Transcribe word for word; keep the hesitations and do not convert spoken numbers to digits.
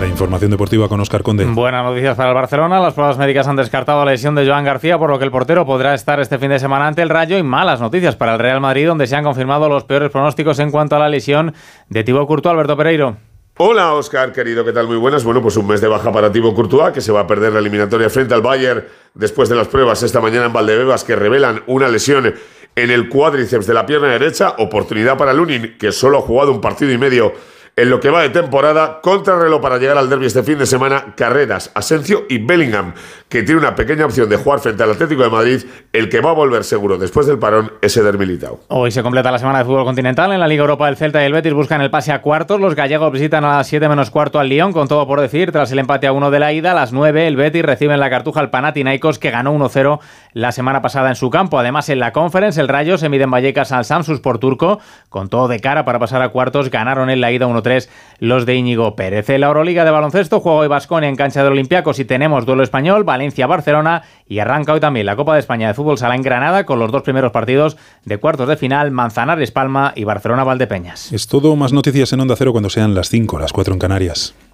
La información deportiva con Óscar Conde. Buenas noticias para el Barcelona. Las pruebas médicas han descartado la lesión de Joan García, por lo que el portero podrá estar este fin de semana ante el Rayo. Y malas noticias para el Real Madrid, donde se han confirmado los peores pronósticos en cuanto a la lesión de Thibaut Courtois. Alberto Pereiro. Hola, Óscar, querido, ¿qué tal? Muy buenas. Bueno, pues un mes de baja para Thibaut Courtois, que se va a perder la eliminatoria frente al Bayern después de las pruebas esta mañana en Valdebebas que revelan una lesión en el cuádriceps de la pierna derecha. Oportunidad para Lunin, que solo ha jugado un partido y medio en lo que va de temporada. Contrarreloj para llegar al derbi este fin de semana: Carreras, Asensio y Bellingham, que tiene una pequeña opción de jugar frente al Atlético de Madrid. El que va a volver seguro después del parón es Eder Militao. Hoy se completa la semana de fútbol continental. En la Liga Europa, el Celta y el Betis buscan el pase a cuartos. Los gallegos visitan a las siete menos cuarto al Lyon, con todo por decir, tras el empate a uno de la ida. A las nueve el Betis recibe en la Cartuja al Panathinaikos, que ganó uno cero la semana pasada en su campo. Además, en la Conference, el Rayo se mide en Vallecas al Samsunspor turco, con todo de cara para pasar a cuartos. Ganaron en la ida uno tres los de Íñigo Pérez. En la Euroliga de baloncesto, juega hoy Baskonia en cancha del Olympiacos y tenemos duelo español, Valencia-Barcelona, y arranca hoy también la Copa de España de Fútbol Sala en Granada, con los dos primeros partidos de cuartos de final, Manzanares-Palma y Barcelona-Valdepeñas. Es todo. Más noticias en Onda Cero cuando sean las cinco, las cuatro en Canarias.